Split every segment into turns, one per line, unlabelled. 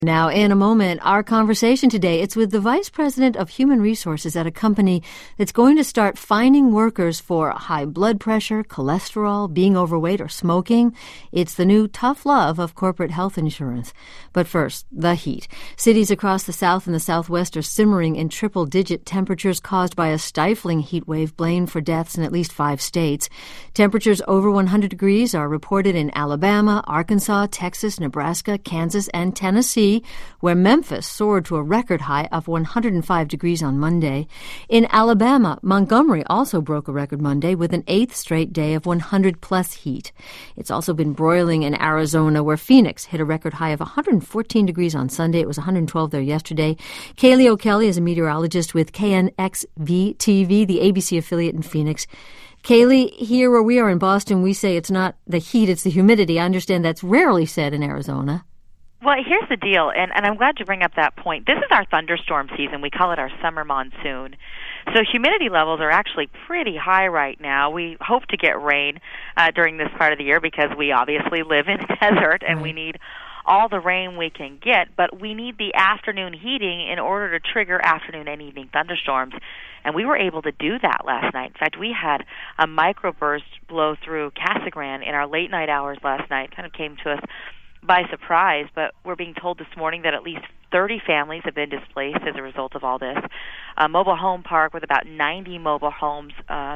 Now, in a moment, our conversation today, it's with the Vice President of Human Resources at a company that's going to start fining workers for high blood pressure, cholesterol, being overweight, or smoking. It's the new tough love of corporate health insurance. But first, the heat. Cities across the South and the Southwest are simmering in triple-digit temperatures caused by a stifling heat wave blamed for deaths in at least 5 states. Temperatures over 100 degrees are reported in Alabama, Arkansas, Texas, Nebraska, Kansas, and Tennessee, where Memphis soared to a record high of 105 degrees on Monday. In Alabama, Montgomery also broke a record Monday with an 8th straight day of 100-plus heat. It's also been broiling in Arizona, where Phoenix hit a record high of 114 degrees on Sunday. It was 112 there yesterday. Kaylee O'Kelly is a meteorologist with KNXV-TV, the ABC affiliate in Phoenix. Kaylee, here where we are in Boston, we say it's not the heat, it's the humidity. I understand that's rarely said in Arizona.
Well, here's the deal, and I'm glad you bring up that point. This is our thunderstorm season. We call it our summer monsoon. So humidity levels are actually pretty high right now. We hope to get rain during this part of the year because we obviously live in a desert and we need all the rain we can get, but we need the afternoon heating in order to trigger afternoon and evening thunderstorms. And we were able to do that last night. In fact, we had a microburst blow through Casa Grande in our late night hours last night. Kind of came to us by surprise, but we're being told this morning that at least 30 families have been displaced as a result of all this. A mobile home park with about 90 mobile homes,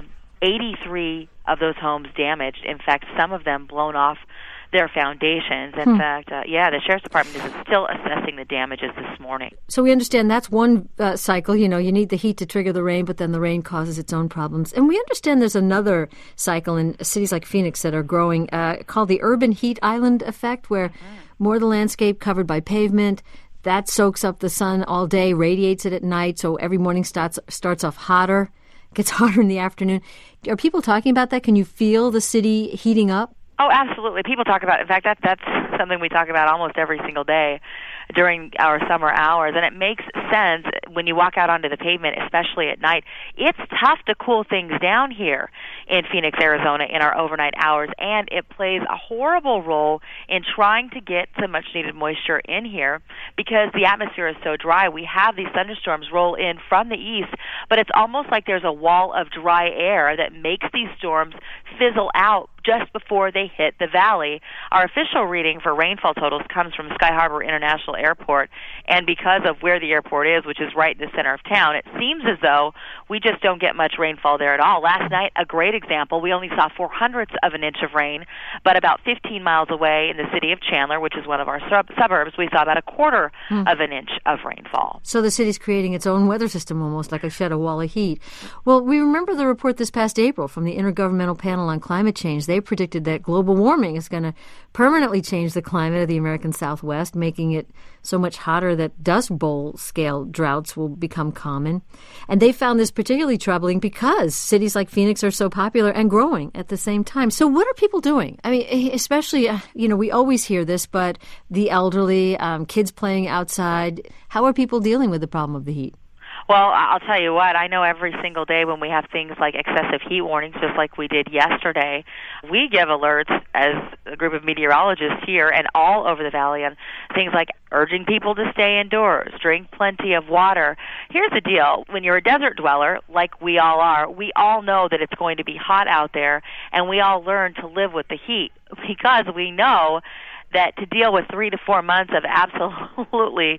83 of those homes damaged. In fact, some of them blown off their foundations. In fact, the Sheriff's Department is still assessing the damages this morning.
So we understand that's one cycle. You know, you need the heat to trigger the rain, but then the rain causes its own problems. And we understand there's another cycle in cities like Phoenix that are growing called the urban heat island effect, where more of the landscape covered by pavement, that soaks up the sun all day, radiates it at night, so every morning starts off hotter, gets hotter in the afternoon. Are people talking about that? Can you feel the city heating up?
Oh, absolutely. People talk about it. In fact, that's something we talk about almost every single day during our summer hours, and it makes sense when you walk out onto the pavement, especially at night. It's tough to cool things down here in Phoenix, Arizona in our overnight hours, and it plays a horrible role in trying to get some much-needed moisture in here because the atmosphere is so dry. We have these thunderstorms roll in from the east, but it's almost like there's a wall of dry air that makes these storms fizzle out just before they hit the valley. Our official reading for rainfall totals comes from Sky Harbor International Airport, and because of where the airport is, which is right in the center of town, it seems as though we just don't get much rainfall there at all. Last night, a great example, we only saw 0.04 of an inch of rain, but about 15 miles away in the city of Chandler, which is one of our suburbs, we saw about 1/4 of an inch of rainfall.
So the city's creating its own weather system, almost like a shed a wall of heat. Well, we remember the report this past April from the Intergovernmental Panel on Climate Change. They predicted that global warming is going to permanently change the climate of the American Southwest, making it so much hotter that Dust Bowl-scale droughts will become common. And they found this particularly troubling because cities like Phoenix are so popular and growing at the same time. So what are people doing? I mean, especially, we always hear this, but the elderly, kids playing outside, how are people dealing with the problem of the heat?
Well, I'll tell you what, I know every single day when we have things like excessive heat warnings, just like we did yesterday, we give alerts as a group of meteorologists here and all over the valley on things like urging people to stay indoors, drink plenty of water. Here's the deal. When you're a desert dweller, like we all are, we all know that it's going to be hot out there, and we all learn to live with the heat because we know that to deal with 3 to 4 months of absolutely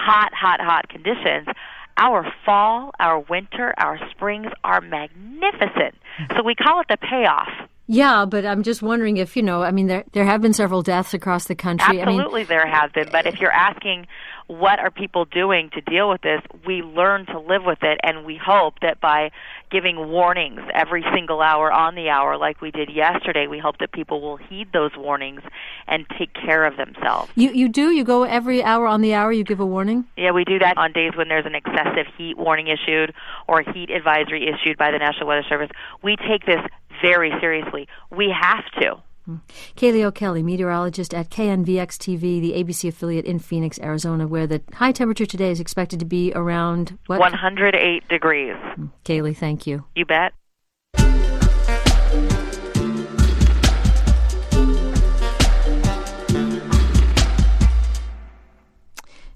hot conditions, our fall, our winter, our springs are magnificent. So we call it the payoff.
Yeah, but I'm just wondering if, there have been several deaths across the country.
Absolutely there have been. But if you're asking what are people doing to deal with this, we learn to live with it, and we hope that by giving warnings every single hour on the hour like we did yesterday, we hope that people will heed those warnings and take care of themselves.
You do? You go every hour on the hour, you give a warning?
Yeah, we do that on days when there's an excessive heat warning issued or a heat advisory issued by the National Weather Service. We take this very seriously. We have to.
Kaylee O'Kelly, meteorologist at KNVX-TV, the ABC affiliate in Phoenix, Arizona, where the high temperature today is expected to be around, what?
108 degrees.
Kaylee, thank you.
You bet.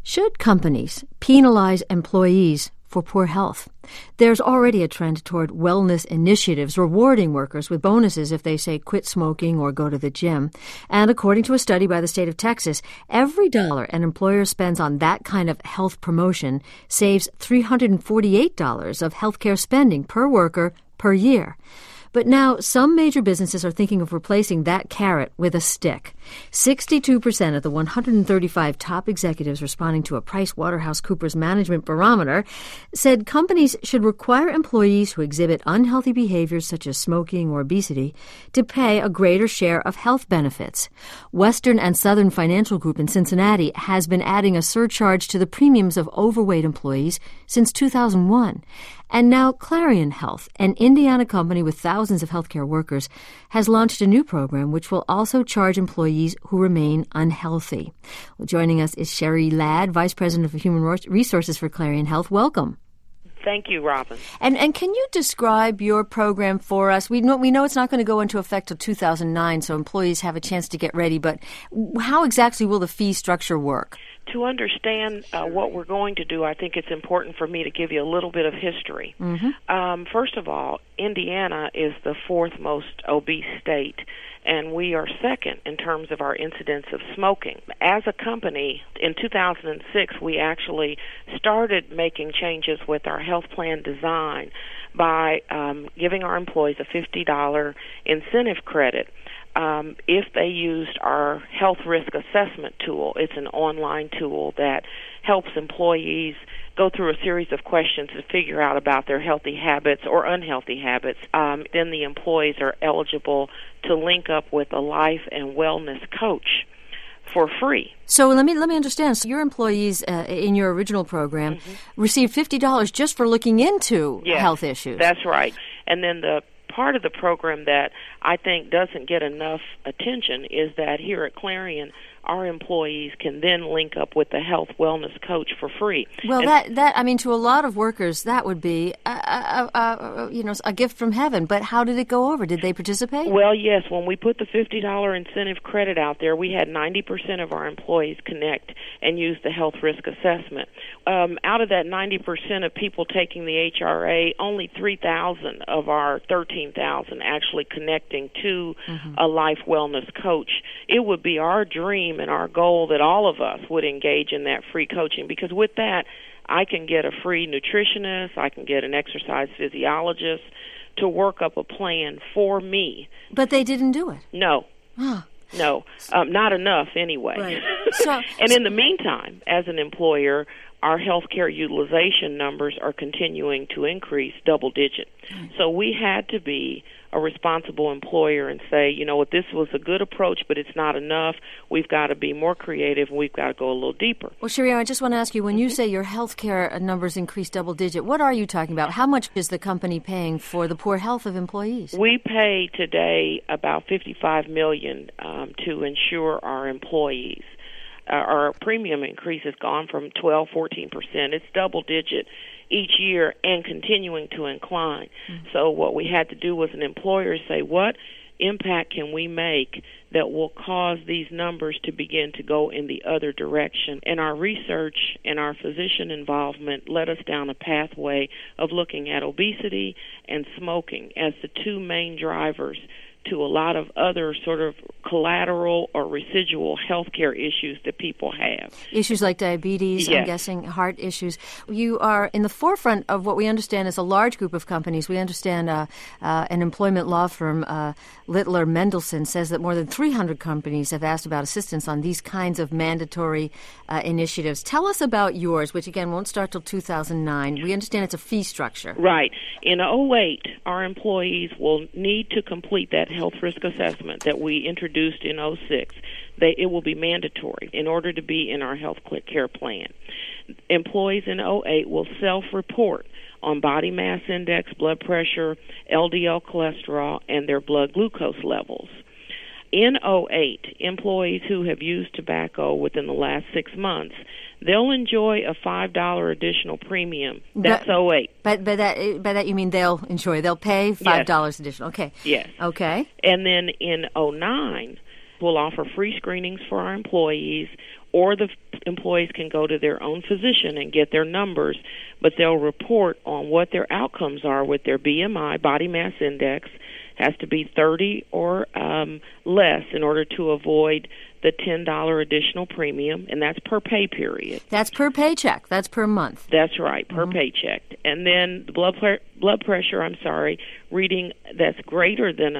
Should companies penalize employees for poor health? There's already a trend toward wellness initiatives rewarding workers with bonuses if they say quit smoking or go to the gym. And according to a study by the state of Texas, every dollar an employer spends on that kind of health promotion saves $348 of healthcare spending per worker per year. But now some major businesses are thinking of replacing that carrot with a stick. 62% of the 135 top executives responding to a PricewaterhouseCoopers management barometer said companies should require employees who exhibit unhealthy behaviors such as smoking or obesity to pay a greater share of health benefits. Western and Southern Financial Group in Cincinnati has been adding a surcharge to the premiums of overweight employees since 2001. And now Clarion Health, an Indiana company with thousands of healthcare workers, has launched a new program which will also charge employees who remain unhealthy. Well, joining us is Sherry Ladd, Vice President of Human Resources for Clarion Health. Welcome.
Thank you, Robin.
And can you describe your program for us? We know it's not going to go into effect till 2009, so employees have a chance to get ready, but how exactly will the fee structure work?
To understand what we're going to do, I think it's important for me to give you a little bit of history.
Mm-hmm.
First of all, Indiana is the fourth most obese state, and we are second in terms of our incidence of smoking. As a company, in 2006, we actually started making changes with our health plan design by giving our employees a $50 incentive credit if they used our health risk assessment tool. It's an online tool that helps employees go through a series of questions to figure out about their healthy habits or unhealthy habits. Then the employees are eligible to link up with a life and wellness coach for free.
So let me understand. So your employees in your original program received $50 just for looking into health issues.
That's right. And then the part of the program that I think doesn't get enough attention is that here at Clarion, our employees can then link up with the health wellness coach for free.
Well, to a lot of workers, that would be a gift from heaven. But how did it go over? Did they participate?
Well, yes. When we put the $50 incentive credit out there, we had 90% of our employees connect and use the health risk assessment. Out of that 90% of people taking the HRA, only 3,000 of our 13,000 actually connecting to a life wellness coach. It would be our dream and our goal that all of us would engage in that free coaching, because with that, I can get a free nutritionist, I can get an exercise physiologist to work up a plan for me.
But they didn't do it?
No. No, not enough anyway.
Right.
And in the meantime, as an employer, our healthcare utilization numbers are continuing to increase double digit. So we had to be a responsible employer and say, you know what, this was a good approach, but it's not enough. We've got to be more creative, and we've got to go a little deeper.
Well, Sherry, I just want to ask you, when you say your healthcare numbers increase double digit, what are you talking about? How much is the company paying for the poor health of employees?
We pay today about $55 million to insure our employees. Our premium increase has gone from 12-14%. It's double digit each year and continuing to incline. So what we had to do was an employer say, what impact can we make that will cause these numbers to begin to go in the other direction? And our research and our physician involvement led us down a pathway of looking at obesity and smoking as the two main drivers to a lot of other sort of collateral or residual healthcare issues that people have.
Issues like diabetes,
yes.
I'm guessing, heart issues. You are in the forefront of what we understand is a large group of companies. We understand an employment law firm, Littler Mendelson, says that more than 300 companies have asked about assistance on these kinds of mandatory initiatives. Tell us about yours, which, again, won't start till 2009. We understand it's a fee structure.
Right. In 2008, our employees will need to complete that health risk assessment that we introduced in 2006. It will be mandatory in order to be in our health care plan. Employees in 2008 will self-report on body mass index, blood pressure, LDL cholesterol, and their blood glucose levels. In 2008, employees who have used tobacco within the last 6 months, they'll enjoy a $5 additional premium. That's 2008.
But by that you mean they'll pay $5 additional. Okay.
Yes.
Okay.
And then in 2009, we'll offer free screenings for our employees or the employees can go to their own physician and get their numbers, but they'll report on what their outcomes are with their BMI, body mass index, has to be 30 or less in order to avoid the $10 additional premium, and that's per pay period.
That's per paycheck. That's per month.
That's right, per paycheck. And then the blood pressure, reading that's greater than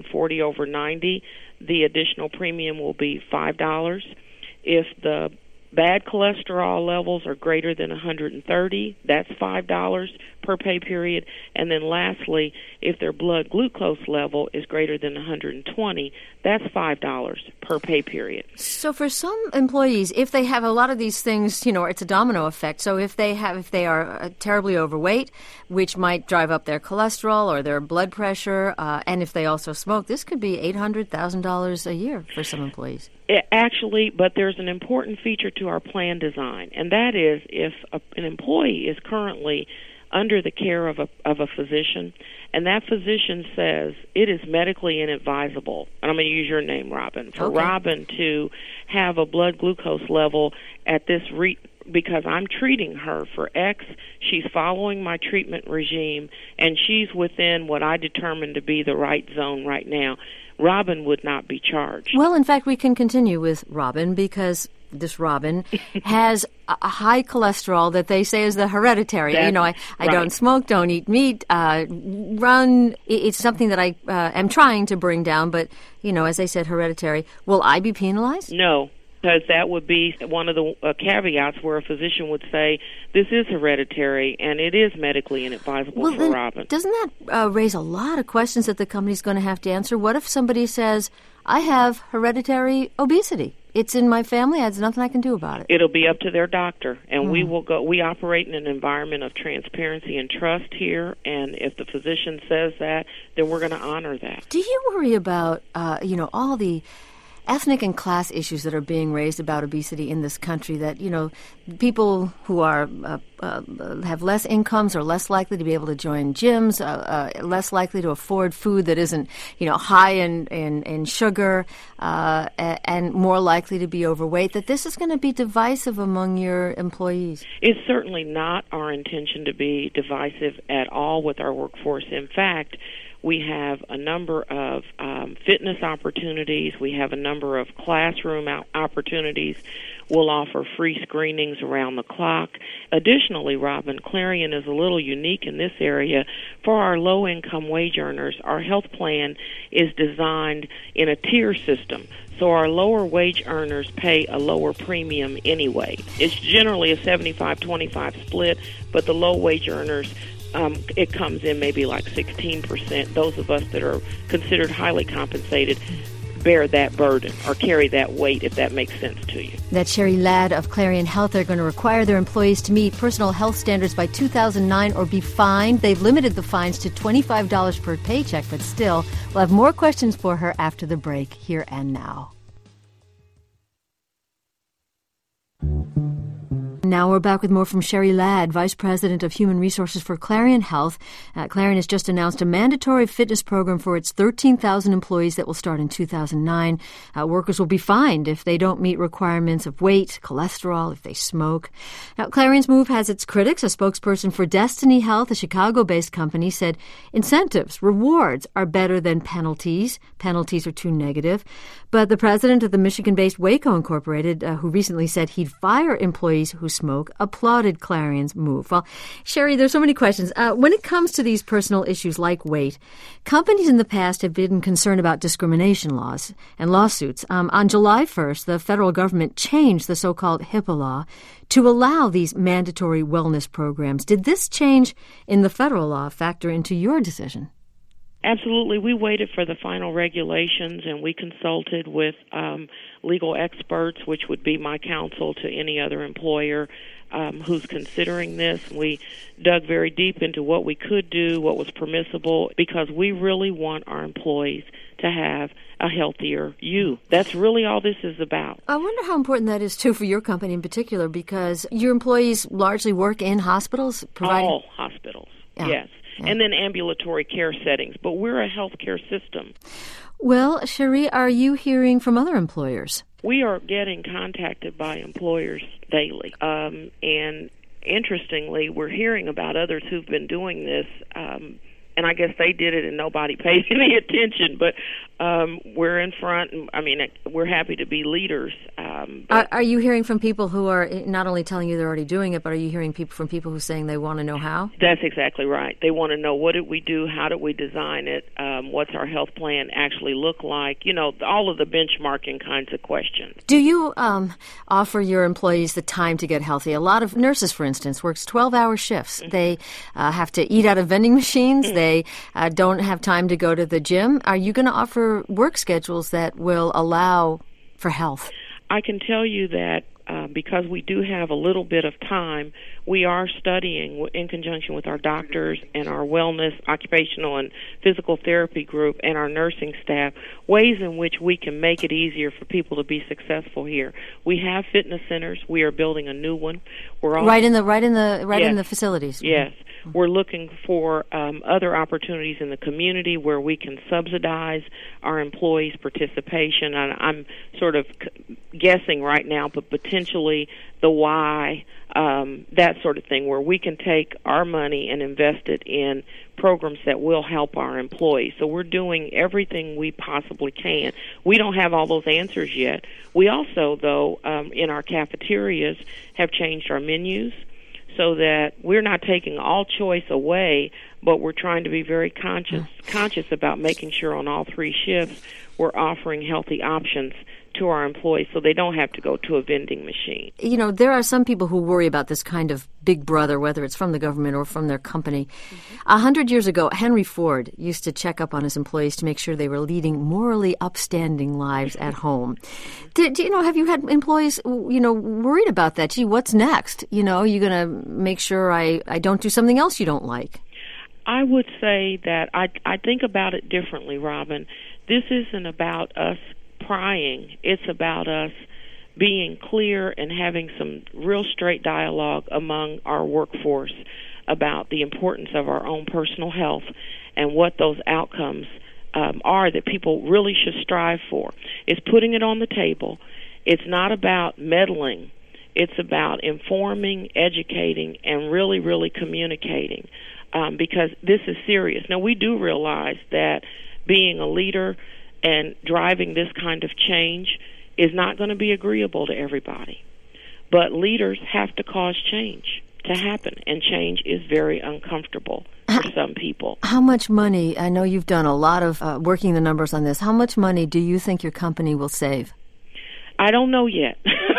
140/90, the additional premium will be $5. If the bad cholesterol levels are greater than 130, that's $5 per pay period. And then lastly, if their blood glucose level is greater than 120, that's $5 per pay period.
So for some employees, if they have a lot of these things, it's a domino effect. So if they are terribly overweight, which might drive up their cholesterol or their blood pressure, and if they also smoke, this could be $800,000 a year for some employees.
Actually, but there's an important feature to our plan design, and that is if an employee is currently under the care of a physician, and that physician says it is medically inadvisable, and I'm going to use your name, Robin, for Robin to have a blood glucose level at this because I'm treating her for X, she's following my treatment regime, and she's within what I determine to be the right zone right now, Robin would not be charged.
Well, in fact, we can continue with Robin because this Robin has a high cholesterol that they say is the hereditary. I
right.
don't smoke, don't eat meat, run. It's something that I am trying to bring down, but, as they said, hereditary. Will I be penalized?
No. Because that would be one of the caveats where a physician would say, this is hereditary and it is medically inadvisable for Robin.
Doesn't that raise a lot of questions that the company's going to have to answer? What if somebody says, I have hereditary obesity? It's in my family. There's nothing I can do about it. It'll
be up to their doctor, and we will go. We operate in an environment of transparency and trust here, and if the physician says that, then we're going to honor that.
Do you worry about, all the ethnic and class issues that are being raised about obesity in this country, that, people who are have less incomes are less likely to be able to join gyms, less likely to afford food that isn't, high in sugar, and more likely to be overweight, that this is going to be divisive among your employees?
It's certainly not our intention to be divisive at all with our workforce. In fact, we have a number of fitness opportunities. We have a number of classroom opportunities. We'll offer free screenings around the clock. Additionally, Robin, Clarion is a little unique in this area. For our low-income wage earners, our health plan is designed in a tier system. So our lower wage earners pay a lower premium anyway. It's generally a 75-25 split, but the low wage earners, it comes in maybe like 16%. Those of us that are considered highly compensated bear that burden or carry that weight, if that makes sense to you.
That's Sherry Ladd of Clarion Health. They're going to require their employees to meet personal health standards by 2009 or be fined. They've limited the fines to $25 per paycheck, but still, we'll have more questions for her after the break, here and now. Now we're back with more from Sherry Ladd, Vice President of Human Resources for Clarion Health. Clarion has just announced a mandatory fitness program for its 13,000 employees that will start in 2009. Workers will be fined if they don't meet requirements of weight, cholesterol, if they smoke. Now, Clarion's move has its critics. A spokesperson for Destiny Health, a Chicago-based company, said incentives, rewards are better than penalties. Penalties are too negative. But the president of the Michigan-based Waco Incorporated, who recently said he'd fire employees who smoke, applauded Clarion's move. Well, Sherry, there's so many questions. When it comes to these personal issues like weight, companies in the past have been concerned about discrimination laws and lawsuits. On July 1st, the federal government changed the so-called HIPAA law to allow these mandatory wellness programs. Did this change in the federal law factor into your decision?
Absolutely. We waited for the final regulations, and we consulted with legal experts, which would be my counsel to any other employer who's considering this. We dug very deep into what we could do, what was permissible, because we really want our employees to have a healthier you. That's really all this is about.
I wonder how important that is, too, for your company in particular, because your employees largely work in hospitals?
All hospitals, yes. And then ambulatory care settings. But we're a healthcare system.
Well, Cherie, are you hearing from other employers?
We are getting contacted by employers daily. And interestingly, we're hearing about others who've been doing this, and I guess they did it and nobody paid any attention, but we're in front. We're happy to be leaders.
Are you hearing from people who are not only telling you they're already doing it, but are you hearing from people who are saying they want to know how?
That's exactly right. They want to know, what did we do, how did we design it, what's our health plan actually look like, all of the benchmarking kinds of questions.
Do you offer your employees the time to get healthy? A lot of nurses, for instance, works 12-hour shifts. Mm-hmm. They have to eat out of vending machines. Mm-hmm. They don't have time to go to the gym. Are you going to offer work schedules that will allow for health?
I can tell you that because we do have a little bit of time, we are studying in conjunction with our doctors and our wellness, occupational and physical therapy group and our nursing staff, ways in which we can make it easier for people to be successful here. We have fitness centers. We are building a new one. We're also,
right in the facilities.
Yes. We're looking for other opportunities in the community where we can subsidize our employees' participation. And I'm sort of guessing right now, but potentially the why, that sort of thing, where we can take our money and invest it in programs that will help our employees. So we're doing everything we possibly can. We don't have all those answers yet. We also, though, in our cafeterias have changed our menus, so that we're not taking all choice away, but we're trying to be very conscious about making sure on all three shifts we're offering healthy options to our employees so they don't have to go to a vending machine.
There are some people who worry about this kind of big brother, whether it's from the government or from their company. 100 years ago, Henry Ford used to check up on his employees to make sure they were leading morally upstanding lives at home. Have you had employees, worried about that? Gee, what's next? You're going to make sure I don't do something else you don't like.
I would say that I think about it differently, Robin. This isn't about us prying. It's about us being clear and having some real straight dialogue among our workforce about the importance of our own personal health and what those outcomes are that people really should strive for. It's putting it on the table. It's not about meddling. It's about informing, educating, and really, really communicating because this is serious. Now, we do realize that being a leader and driving this kind of change is not going to be agreeable to everybody. But leaders have to cause change to happen, and change is very uncomfortable for some people.
How much money, I know you've done a lot of working the numbers on this, how much money do you think your company will save?
I don't know yet.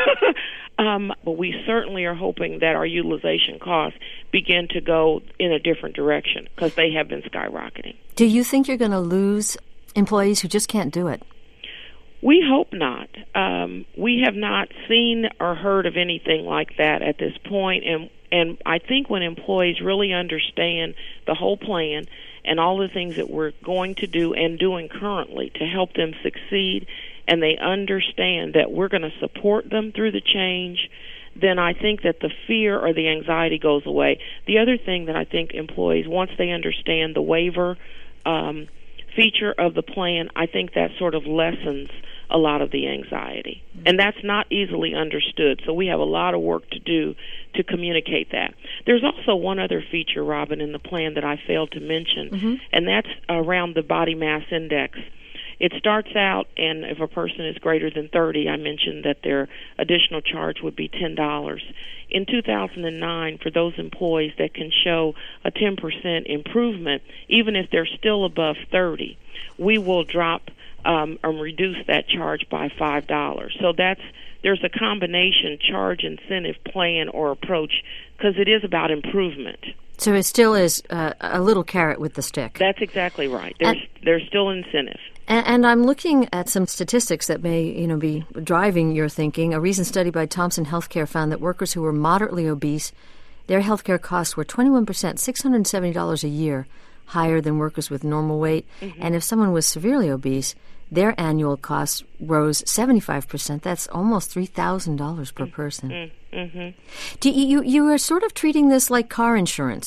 But we certainly are hoping that our utilization costs begin to go in a different direction because they have been skyrocketing.
Do you think you're going to lose employees who just can't do it?
We hope not. We have not seen or heard of anything like that at this point, and I think when employees really understand the whole plan and all the things that we're going to do and doing currently to help them succeed, and they understand that we're going to support them through the change, then I think that the fear or the anxiety goes away. The other thing that I think employees, once they understand the waiver feature of the plan, I think that sort of lessens a lot of the anxiety. And that's not easily understood, so we have a lot of work to do to communicate that. There's also one other feature, Robin, in the plan that I failed to mention, and that's around the body mass index. It starts out, and if a person is greater than 30, I mentioned that their additional charge would be $10. In 2009, for those employees that can show a 10% improvement, even if they're still above 30, we will drop and reduce that charge by $5. So there's a combination charge incentive plan or approach because it is about improvement.
So it still is a little carrot with the stick.
That's exactly right. There's still incentive.
And I'm looking at some statistics that may, be driving your thinking. A recent study by Thompson Healthcare found that workers who were moderately obese, their healthcare costs were 21%, $670 a year, higher than workers with normal weight. And if someone was severely obese, their annual costs rose 75%. That's almost $3,000 per person. You are sort of treating this like car insurance.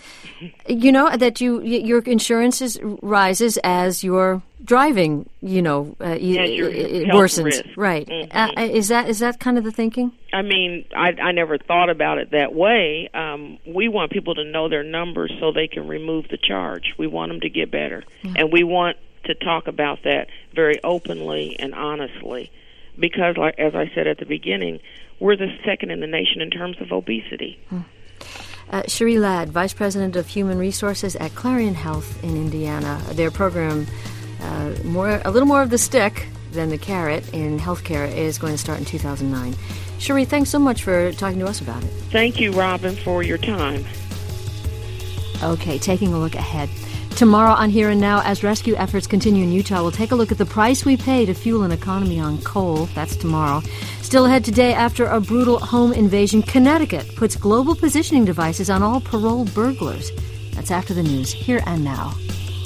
You know, that your insurance rises as your driving, worsens.
Risk.
Right.
Mm-hmm.
Is that kind of the thinking?
I mean, I never thought about it that way. We want people to know their numbers so they can remove the charge. We want them to get better. Mm-hmm. And we want to talk about that very openly and honestly. Because, like as I said at the beginning, we're the second in the nation in terms of obesity.
Cherie Ladd, Vice President of Human Resources at Clarion Health in Indiana. Their program, a little more of the stick than the carrot in healthcare, is going to start in 2009. Cherie, thanks so much for talking to us about it.
Thank you, Robin, for your time.
Okay, taking a look ahead. Tomorrow on Here and Now, as rescue efforts continue in Utah, we'll take a look at the price we pay to fuel an economy on coal. That's tomorrow. Still ahead today, after a brutal home invasion, Connecticut puts global positioning devices on all paroled burglars. That's after the news. Here and Now.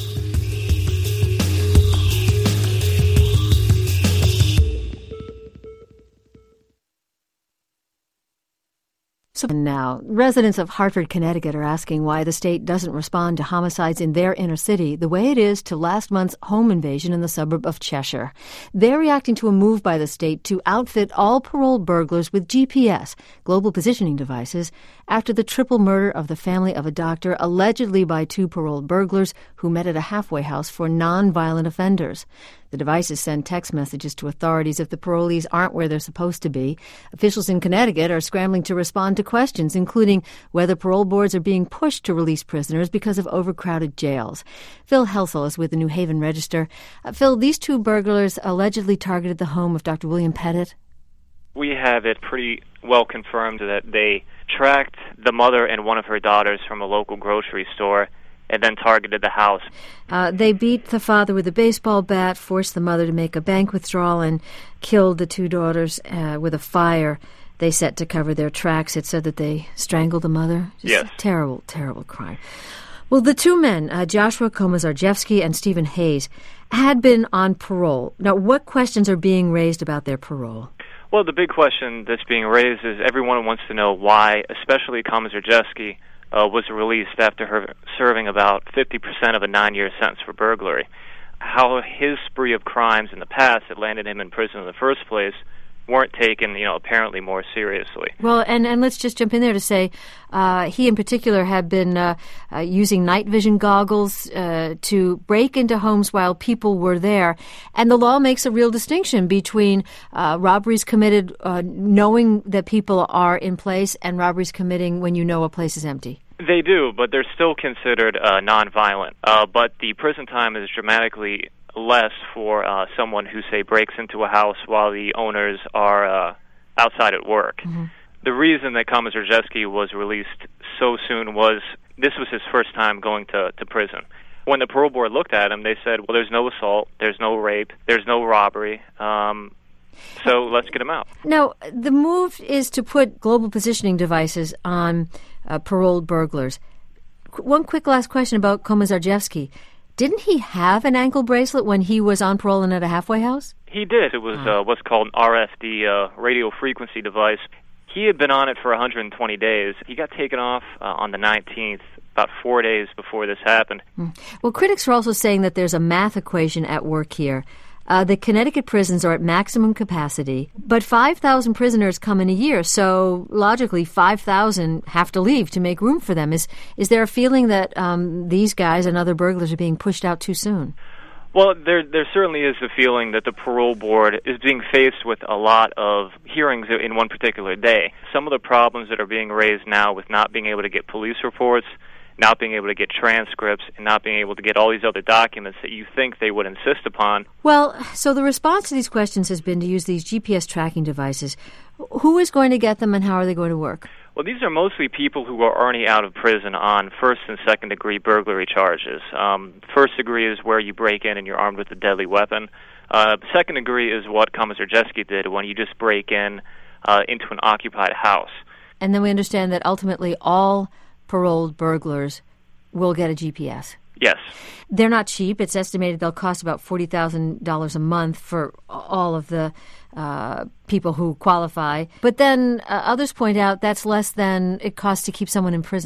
And now, residents of Hartford, Connecticut are asking why the state doesn't respond to homicides in their inner city the way it is to last month's home invasion in the suburb of Cheshire. They're reacting to a move by the state to outfit all paroled burglars with GPS, global positioning devices, after the triple murder of the family of a doctor, allegedly by two paroled burglars who met at a halfway house for nonviolent offenders. The devices send text messages to authorities if the parolees aren't where they're supposed to be. Officials in Connecticut are scrambling to respond to questions, including whether parole boards are being pushed to release prisoners because of overcrowded jails. Phil Helsel is with the New Haven Register. Phil, these two burglars allegedly targeted the home of Dr. William Pettit.
We have it pretty well confirmed that they tracked the mother and one of her daughters from a local grocery store and then targeted the house.
They beat the father with a baseball bat, forced the mother to make a bank withdrawal, and killed the two daughters with a fire they set to cover their tracks. It said that they strangled the mother. Just
yes.
A terrible, terrible crime. Well, the two men, Joshua Komazarjevsky and Stephen Hayes, had been on parole. Now, what questions are being raised about their parole?
Well, the big question that's being raised is everyone wants to know why, especially Komazarjevsky, was released after her serving about 50% of a 9-year sentence for burglary. How his spree of crimes in the past that landed him in prison in the first place weren't taken, apparently more seriously.
Well, and let's just jump in there to say he in particular had been using night vision goggles to break into homes while people were there. And the law makes a real distinction between robberies committed knowing that people are in place and robberies committing when you know a place is empty.
They do, but they're still considered nonviolent. But the prison time is dramatically less for someone who, say, breaks into a house while the owners are outside at work. Mm-hmm. The reason that Komazarjevsky was released so soon was this was his first time going to prison. When the parole board looked at him, they said, well, there's no assault, there's no rape, there's no robbery, so let's get him out.
Now, the move is to put global positioning devices on paroled burglars. One quick last question about Komazarjevsky. Didn't he have an ankle bracelet when he was on parole and at a halfway house?
He did. It was what's called an RFD, radio frequency device. He had been on it for 120 days. He got taken off on the 19th, about 4 days before this happened.
Well, critics are also saying that there's a math equation at work here. The Connecticut prisons are at maximum capacity, but 5,000 prisoners come in a year, so logically 5,000 have to leave to make room for them. Is there a feeling that these guys and other burglars are being pushed out too soon?
Well, there certainly is the feeling that the parole board is being faced with a lot of hearings in one particular day. Some of the problems that are being raised now with not being able to get police reports, not being able to get transcripts, and not being able to get all these other documents that you think they would insist upon.
Well, so the response to these questions has been to use these GPS tracking devices. Who is going to get them and how are they going to work?
Well, these are mostly people who are already out of prison on first and second degree burglary charges. First degree is where you break in and you're armed with a deadly weapon. Second degree is what Komazarjevsky did when you just break in into an occupied house.
And then we understand that ultimately all paroled burglars will get a GPS.
Yes.
They're not cheap. It's estimated they'll cost about $40,000 a month for all of the people who qualify. But then others point out that's less than it costs to keep someone in prison.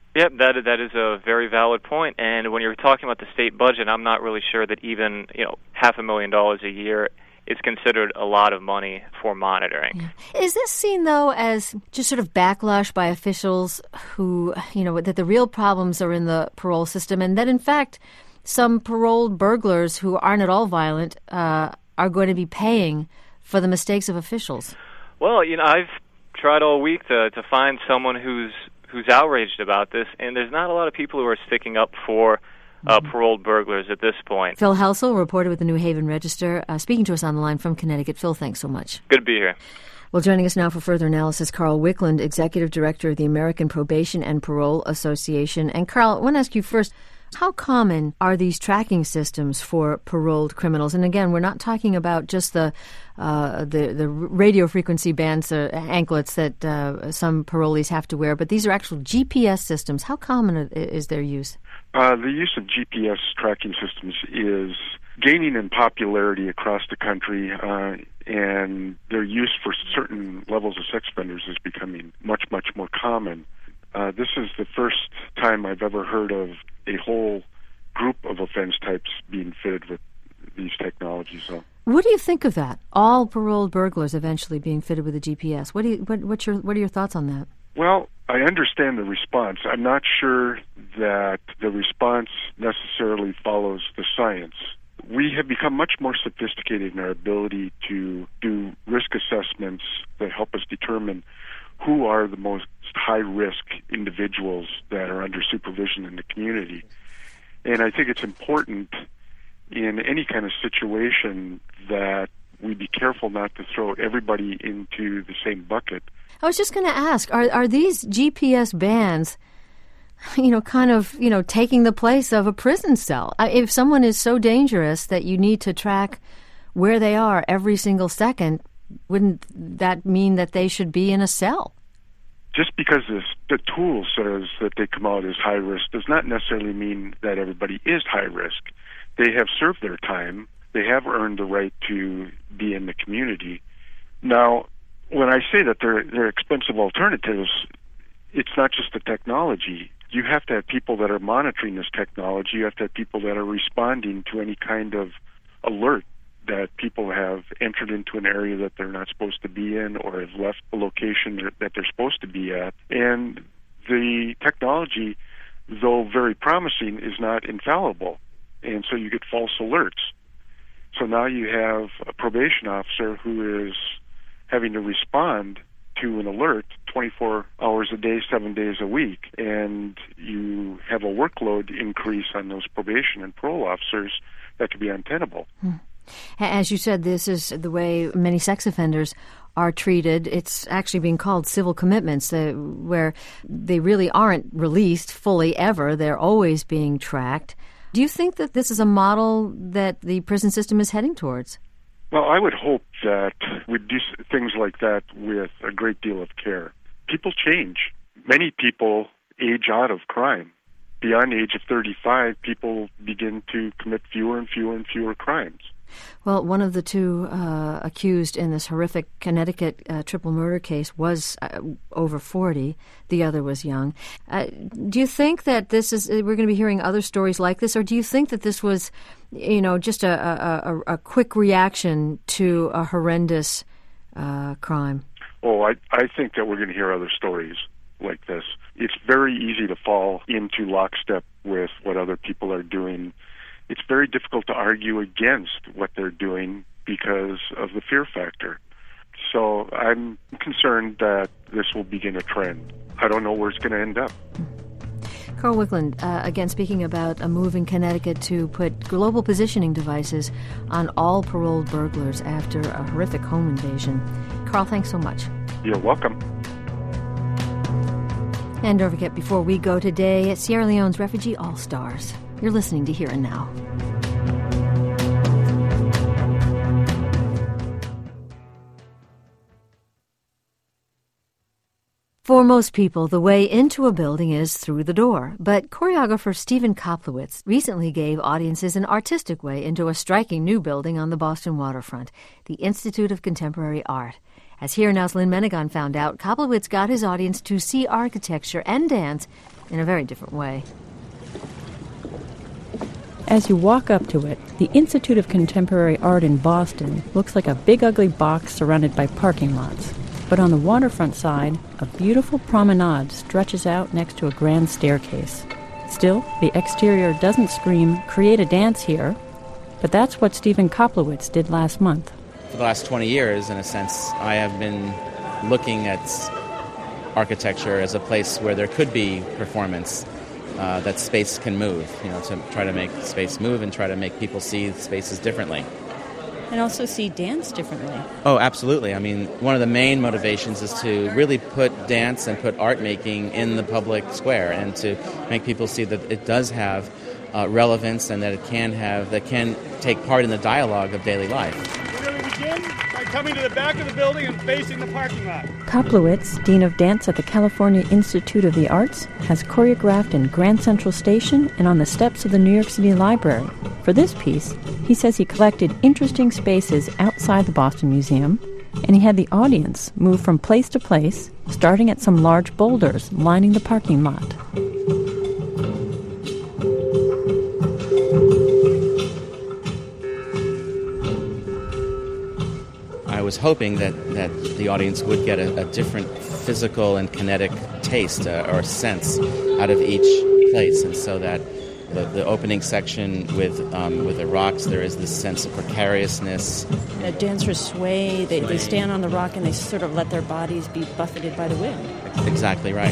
Yep, that is a very valid point. And when you're talking about the state budget, I'm not really sure that even $500,000 a year is considered a lot of money for monitoring.
Yeah. Is this seen, though, as just sort of backlash by officials who, that the real problems are in the parole system, and that, in fact, some paroled burglars who aren't at all violent are going to be paying for the mistakes of officials?
Well, I've tried all week to find someone who's outraged about this, and there's not a lot of people who are sticking up for paroled burglars at this point.
Phil Helsel, reporter with the New Haven Register, speaking to us on the line from Connecticut. Phil, thanks so much.
Good to be here.
Well, joining us now for further analysis, Carl Wickland, Executive Director of the American Probation and Parole Association. And Carl, I want to ask you first, how common are these tracking systems for paroled criminals? And again, we're not talking about just the radio frequency bands, anklets that some parolees have to wear, but these are actual GPS systems. How common is their use?
The use of GPS tracking systems is gaining in popularity across the country, and their use for certain levels of sex offenders is becoming much, much more common. This is the first time I've ever heard of a whole group of offense types being fitted with these technologies. So,
what do you think of that? All paroled burglars eventually being fitted with a GPS. What are your thoughts on that?
Well, I understand the response. I'm not sure that the response necessarily follows the science. We have become much more sophisticated in our ability to do risk assessments that help us determine who are the most high-risk individuals that are under supervision in the community. And I think it's important in any kind of situation that we be careful not to throw everybody into the same bucket.
I was just going to ask, are these GPS bands, taking the place of a prison cell? If someone is so dangerous that you need to track where they are every single second, wouldn't that mean that they should be in a cell?
Just because the tool says that they come out as high risk does not necessarily mean that everybody is high risk. They have served their time. They have earned the right to be in the community. Now, when I say that they're expensive alternatives, it's not just the technology. You have to have people that are monitoring this technology. You have to have people that are responding to any kind of alert that people have entered into an area that they're not supposed to be in or have left the location that they're supposed to be at. And the technology, though very promising, is not infallible. And so you get false alerts. So now you have a probation officer who is having to respond to an alert 24 hours a day, 7 days a week. And you have a workload increase on those probation and parole officers that could be untenable.
As you said, this is the way many sex offenders are treated. It's actually being called civil commitments, where they really aren't released fully ever. They're always being tracked. Do you think that this is a model that the prison system is heading towards?
Well, I would hope that we'd do things like that with a great deal of care. People change. Many people age out of crime. Beyond the age of 35, people begin to commit fewer and fewer and fewer crimes.
Well, one of the two accused in this horrific Connecticut triple murder case was over 40. The other was young. Do you think that we're going to be hearing other stories like this, or do you think that this was, just a quick reaction to a horrendous crime?
Oh, I think that we're going to hear other stories like this. It's very easy to fall into lockstep with what other people are doing. It's very difficult to argue against what they're doing because of the fear factor. So I'm concerned that this will begin a trend. I don't know where it's going to end up.
Carl Wickland, again, speaking about a move in Connecticut to put global positioning devices on all paroled burglars after a horrific home invasion. Carl, thanks so much.
You're welcome.
And don't forget, before we go today, Sierra Leone's Refugee All-Stars. You're listening to Here and Now. For most people, the way into a building is through the door. But choreographer Stephen Koplowitz recently gave audiences an artistic way into a striking new building on the Boston waterfront, the Institute of Contemporary Art. As Here Now's Lynn Menegon found out, Koplowitz got his audience to see architecture and dance in a very different way.
As you walk up to it, the Institute of Contemporary Art in Boston looks like a big ugly box surrounded by parking lots. But on the waterfront side, a beautiful promenade stretches out next to a grand staircase. Still, the exterior doesn't scream, "Create a dance here," but that's what Stephen Koplowitz did last month.
For the last 20 years, in a sense, I have been looking at architecture as a place where there could be performance, that space can move, to try to make space move and try to make people see spaces differently.
And also see dance differently.
Oh, absolutely. I mean, one of the main motivations is to really put dance and put art making in the public square and to make people see that it does have relevance and that it can take part in the dialogue of daily life.
We're going to begin by coming to the back of the building and facing the parking lot.
Koplowitz, Dean of Dance at the California Institute of the Arts, has choreographed in Grand Central Station and on the steps of the New York City Library. For this piece, he says he collected interesting spaces outside the Boston Museum, and he had the audience move from place to place, starting at some large boulders lining the parking lot.
I was hoping that the audience would get a different physical and kinetic taste or sense out of each place, and so that the opening section with the rocks, there is this sense of precariousness.
The dancers sway, they stand on the rock and they sort of let their bodies be buffeted by the wind.
Exactly right.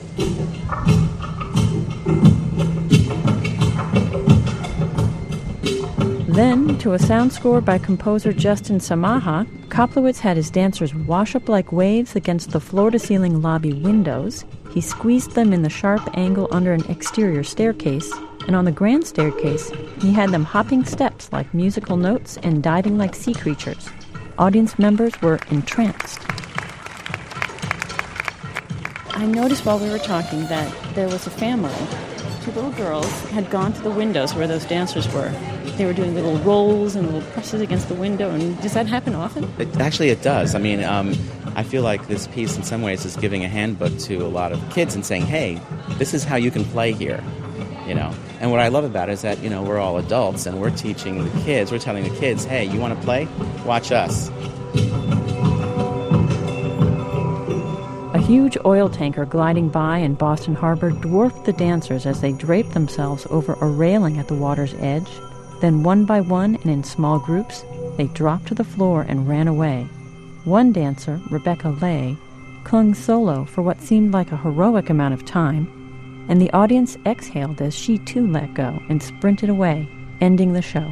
Then, to a sound score by composer Justin Samaha, Koplowitz had his dancers wash up like waves against the floor-to-ceiling lobby windows. He squeezed them in the sharp angle under an exterior staircase, and on the grand staircase, he had them hopping steps like musical notes and diving like sea creatures. Audience members were entranced. I noticed while we were talking that there was a family. 2 little girls had gone to the windows where those dancers were. They were doing little rolls and little presses against the window. And does that happen often?
It does. I mean, I feel like this piece in some ways is giving a handbook to a lot of kids and saying, hey, this is how you can play here, And what I love about it is that, we're all adults and we're teaching the kids, we're telling the kids, hey, you want to play? Watch us.
A huge oil tanker gliding by in Boston Harbor dwarfed the dancers as they draped themselves over a railing at the water's edge. Then one by one and in small groups, they dropped to the floor and ran away. One dancer, Rebecca Lay, clung solo for what seemed like a heroic amount of time, and the audience exhaled as she too let go and sprinted away, ending the show.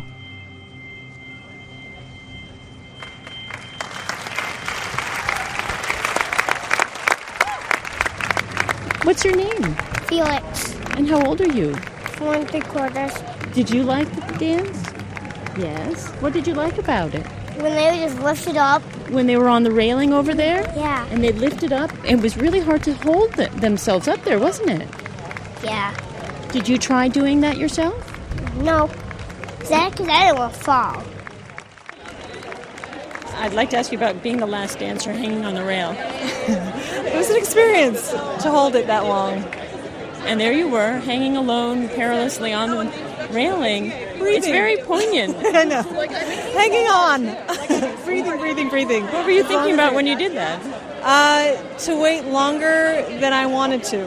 What's your name?
Felix.
And how old are you?
4 3/4.
Did you like the dance? Yes. What did you like about it?
When they would just lift it up.
When they were on the railing over there?
Yeah.
And they'd lift it up? It was really hard to hold themselves up there, wasn't it?
Yeah.
Did you try doing that yourself?
No. Because I didn't want to fall.
I'd like to ask you about being the last dancer hanging on the rail.
It was an experience to hold it that long.
And there you were, hanging alone, perilously on the railing.
Breathing.
It's very poignant.
I know. Hanging on. breathing.
What were you thinking about when you did that?
To wait longer than I wanted to.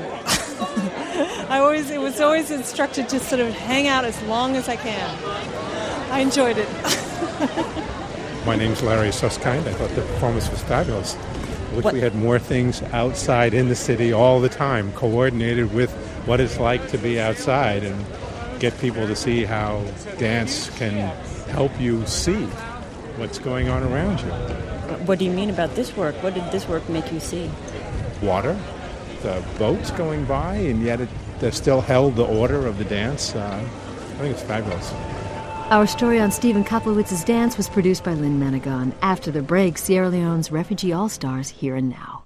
It was always instructed to sort of hang out as long as I can. I enjoyed it.
My name's Larry Susskind. I thought the performance was fabulous. I wish we had more things outside in the city all the time, coordinated with what it's like to be outside and get people to see how dance can help you see what's going on around you.
What do you mean about this work? What did this work make you see?
Water, the boats going by, and yet they still held the order of the dance. I think it's fabulous.
Our story on Stephen Koplowitz's dance was produced by Lynn Menegon. After the break, Sierra Leone's Refugee All-Stars Here and Now.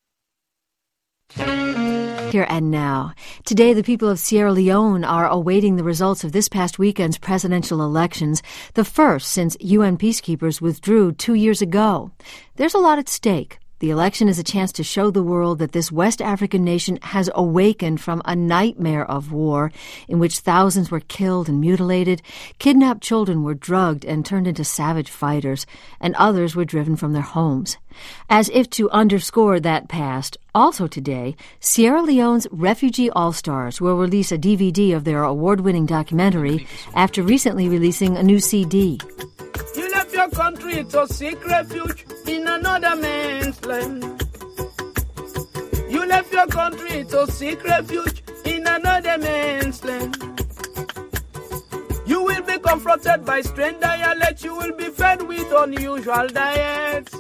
Here and Now. Today, the people of Sierra Leone are awaiting the results of this past weekend's presidential elections, the first since UN peacekeepers withdrew 2 years ago. There's a lot at stake. The election is a chance to show the world that this West African nation has awakened from a nightmare of war in which thousands were killed and mutilated, kidnapped children were drugged and turned into savage fighters, and others were driven from their homes. As if to underscore that past, also today, Sierra Leone's Refugee All-Stars will release a DVD of their award-winning documentary after recently releasing a new CD.
You left your country to seek refuge in another man's land. You left your country to seek refuge in another man's land. You will be confronted by strange dialects. You will be fed with unusual diets.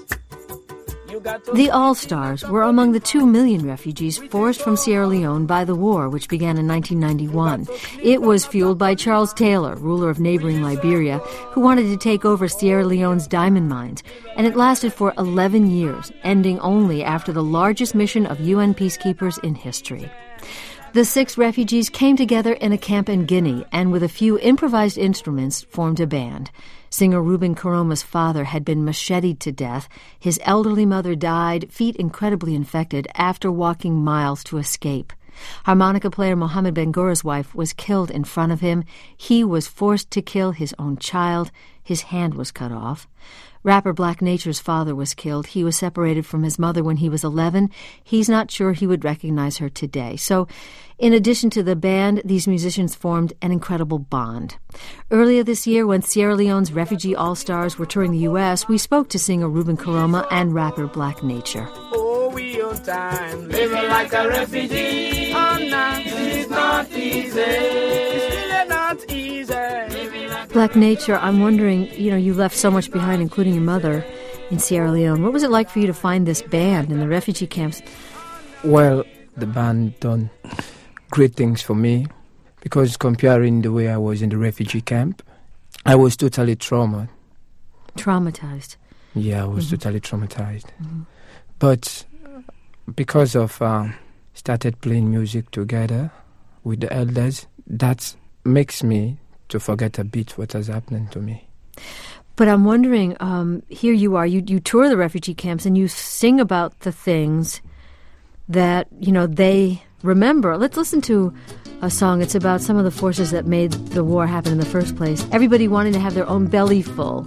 The All-Stars were among the 2 million refugees forced from Sierra Leone by the war, which began in 1991. It was fueled by Charles Taylor, ruler of neighboring Liberia, who wanted to take over Sierra Leone's diamond mines, and it lasted for 11 years, ending only after the largest mission of UN peacekeepers in history. The 6 refugees came together in a camp in Guinea and with a few improvised instruments formed a band. Singer Ruben Karoma's father had been macheted to death. His elderly mother died, feet incredibly infected, after walking miles to escape. Harmonica player Mohammed Bangura's wife was killed in front of him. He was forced to kill his own child. His hand was cut off. Rapper Black Nature's father was killed. He was separated from his mother when he was 11. He's not sure he would recognize her today. So, in addition to the band, these musicians formed an incredible bond. Earlier this year, when Sierra Leone's Refugee All-Stars were touring the U.S., we spoke to singer Ruben Karoma and rapper Black Nature.
Oh, we on time, living like a refugee. Oh, no, it's not easy. It's really not easy.
Black Nature, I'm wondering, you left so much behind, including your mother, in Sierra Leone. What was it like for you to find this band in the refugee camps?
Well, the band done great things for me, because comparing the way I was in the refugee camp, I was totally
traumatized.
Yeah, I was totally traumatized. Mm-hmm. But because of started playing music together with the elders, that makes me to forget a bit what has happened to me.
But I'm wondering, here you are, you tour the refugee camps and you sing about the things that, they remember. Let's listen to a song. It's about some of the forces that made the war happen in the first place. Everybody wanting to have their own belly full.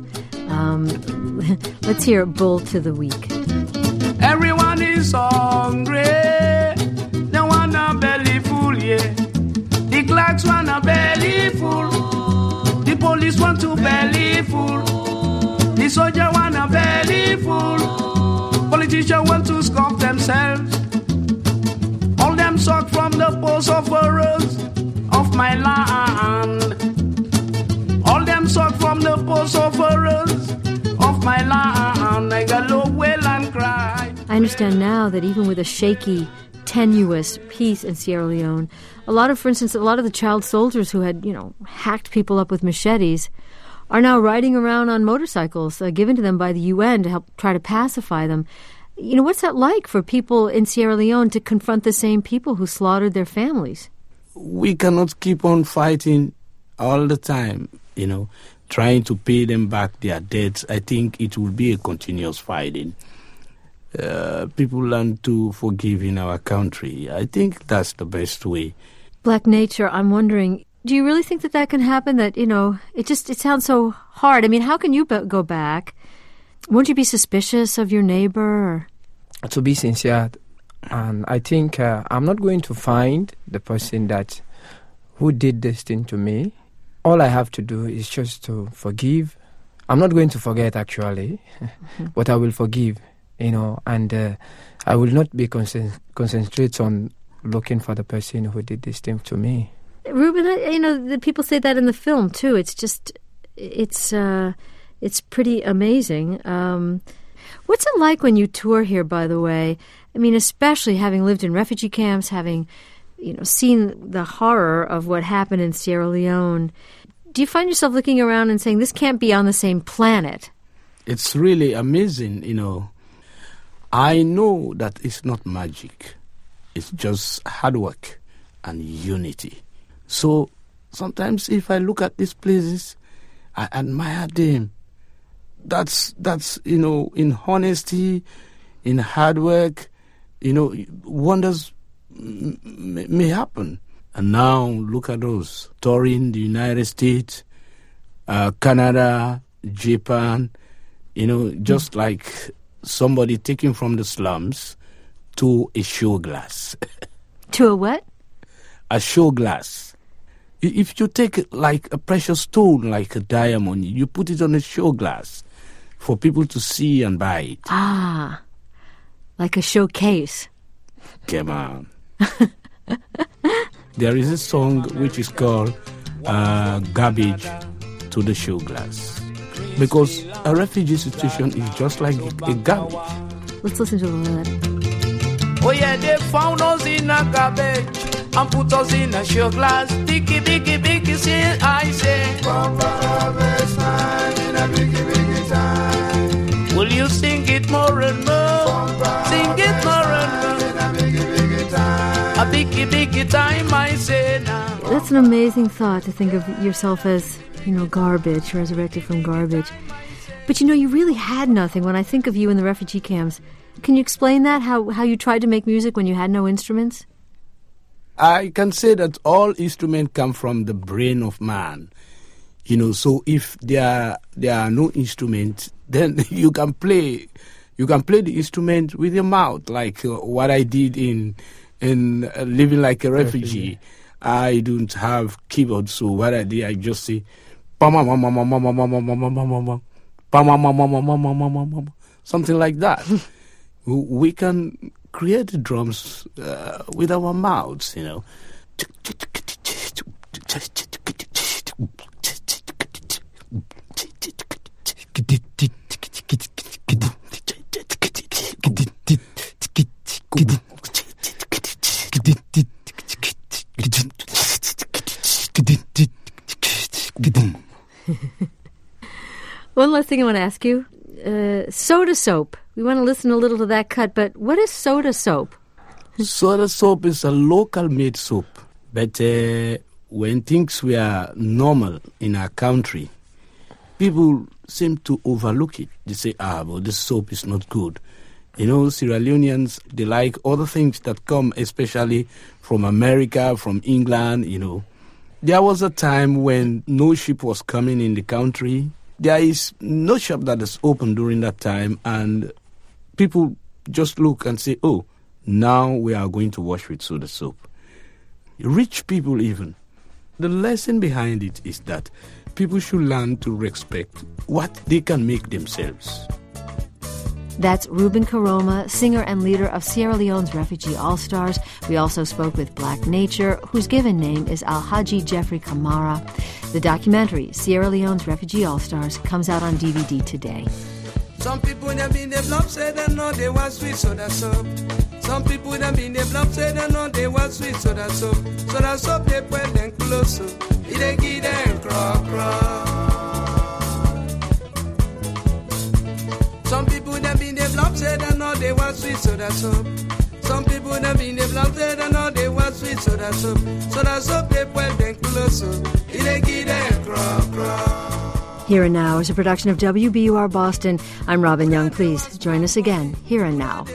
Let's hear Bull to the Weak.
Everyone is hungry. They want a belly full, yeah. The clerks want a belly full. The police want to belly full. The soldier want a belly full. Politicians want to scoff themselves. All them suck from the posts of furrows of my land. All them suck from the posts of furrows of my land. I got low wail and cry.
I understand now that even with a shaky, tenuous peace in Sierra Leone, a lot of the child soldiers who had, hacked people up with machetes are now riding around on motorcycles given to them by the UN to help try to pacify them. What's that like for people in Sierra Leone to confront the same people who slaughtered their families?
We cannot keep on fighting all the time, trying to pay them back their debts. I think it will be a continuous fighting. People learn to forgive in our country. I think that's the best way.
Black Nature, I'm wondering, do you really think that can happen? That, it sounds so hard. I mean, how can you go back? Won't you be suspicious of your neighbor? Or?
To be sincere, I think I'm not going to find the person who did this thing to me. All I have to do is just to forgive. I'm not going to forget, actually, but I will forgive. And I will not be concentrate on looking for the person who did this thing to me.
Ruben, the people say that in the film too. It's pretty amazing. What's it like when you tour here, by the way? I mean, especially having lived in refugee camps, having, seen the horror of what happened in Sierra Leone. Do you find yourself looking around and saying, this can't be on the same planet?
It's really amazing, I know that it's not magic. It's just hard work and unity. So sometimes if I look at these places, I admire them. That's in honesty, in hard work, wonders may happen. And now look at us, touring the United States, Canada, Japan, just like somebody taken from the slums to a show glass.
To a what?
A show glass. If you take like a precious stone, like a diamond, you put it on a show glass for people to see and buy it.
Ah, like a showcase.
Come on. There is a song which is called Garbage to the Show Glass. Because a refugee situation is just like a garbage.
Let's listen to a little of that.
Oh yeah, they found us in a garbage and put us in a show glass. Biggie, biggie, biggie, say I say. Harvest time in a biggie, biggie time. Will you sing it more and more? Sing it more and more. In a biggie, biggie time. A biggie, biggie time, I say now.
That's an amazing thought, to think of yourself as, garbage, resurrected from garbage. But you really had nothing. When I think of you in the refugee camps, can you explain that, how you tried to make music when you had no instruments?
I can say that all instruments come from the brain of man. So if there are no instruments, then you can play the instrument with your mouth, like what I did in living like a refugee. I don't have keyboard, so what I did, I just say something like that. We can create the drums with our mouths,
One last thing I want to ask you. Soda Soap. We want to listen a little to that cut, but what is Soda Soap?
Soda Soap is a local-made soap. But when things were normal in our country, people seem to overlook it. They say, but this soap is not good. Sierra Leoneans, they like other things that come, especially from America, from England, There was a time when no ship was coming in the country. There is no shop that is open during that time, and people just look and say, now we are going to wash with soda soap. Rich people even. The lesson behind it is that people should learn to respect what they can make themselves.
That's Ruben Karoma, singer and leader of Sierra Leone's Refugee All-Stars. We also spoke with Black Nature, whose given name is Alhaji Jeffrey Kamara. The documentary, Sierra Leone's Refugee All-Stars, comes out on DVD today.
Some people that been developed say they know they want sweet soda soap. Some people that been developed say they know they want sweet soda soap. Soda soap they put them close, it they give them crock. Some people that been developed say they know they want sweet soda soap. Some people that been developed say they know they want sweet soda soap. Soda soap they put them close, it they give them crock.
Here and Now is a production of WBUR Boston. I'm Robin Young. Please join us again, Here and Now.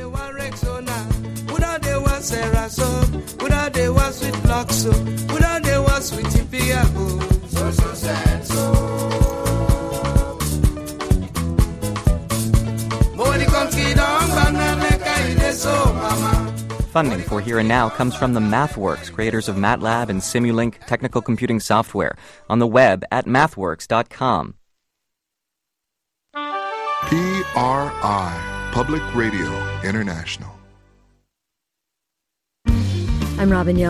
Funding for Here and Now comes from the MathWorks, creators of MATLAB and Simulink technical computing software, on the web at mathworks.com.
PRI, Public Radio International.
I'm Robin Young.